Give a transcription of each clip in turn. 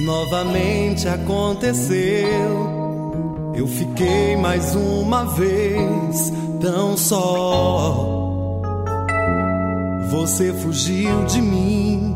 Novamente aconteceu. Eu fiquei mais uma vez tão só. Você fugiu de mim.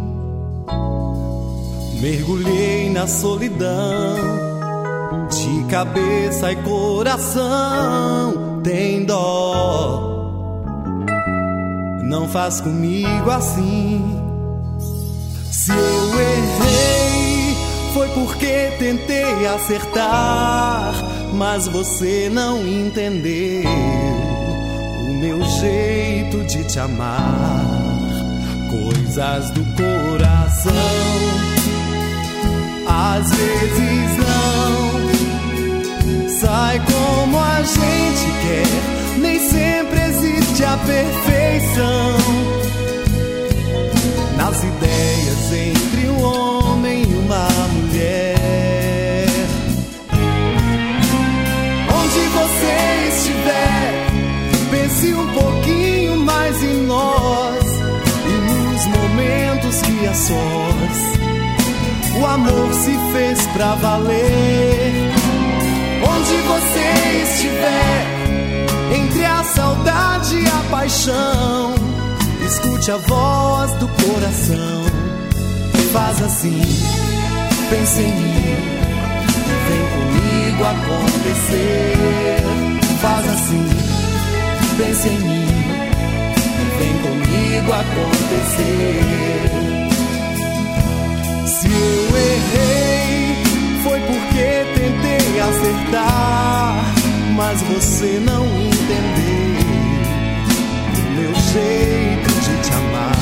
Mergulhei na solidão. De cabeça e coração tem dó. Não faz comigo assim. Se eu errei, foi porque tentei acertar, mas você não entendeu o meu jeito de te amar. Coisas do coração, às vezes não sai como a gente quer. Nem sempre existe a perfeição nas ideias entre um homem e uma mulher. Onde você estiver, pense um pouquinho mais em nós e nos momentos que a sós o amor se fez pra valer. Onde você estiver, entre a saudade e a paixão, escute a voz do coração. Faz assim, pense em mim, vem comigo acontecer. Faz assim, pense em mim, vem comigo acontecer. Se eu errei, foi porque tentei acertar, mas você não entendeu o meu jeito de te amar.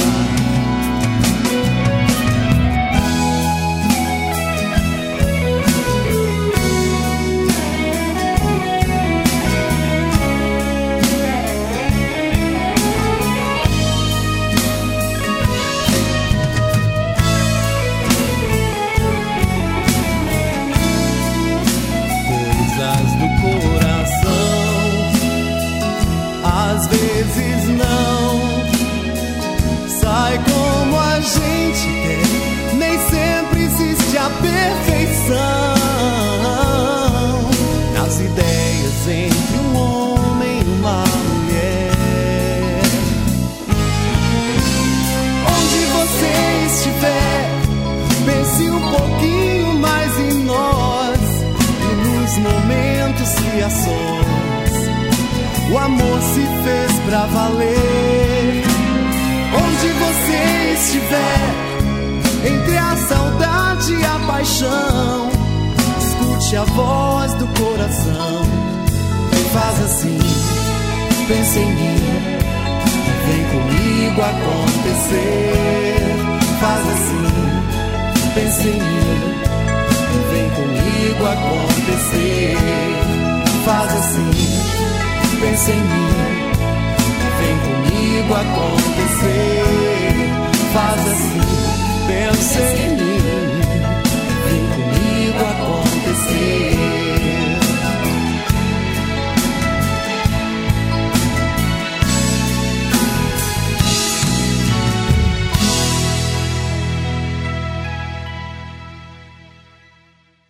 Às vezes não sai como a gente quer. Nem sempre existe a perfeição nas ideias entre um homem e uma mulher. Onde você estiver, pense um pouquinho mais em nós e nos momentos que a sós o amor se fez pra valer. Onde você estiver, entre a saudade e a paixão, escute a voz do coração. Faz assim, pense em mim, vem comigo acontecer. Faz assim, pense em mim, vem comigo acontecer. Faz assim, pense em mim, vem comigo acontecer. Faz assim, pensa em mim.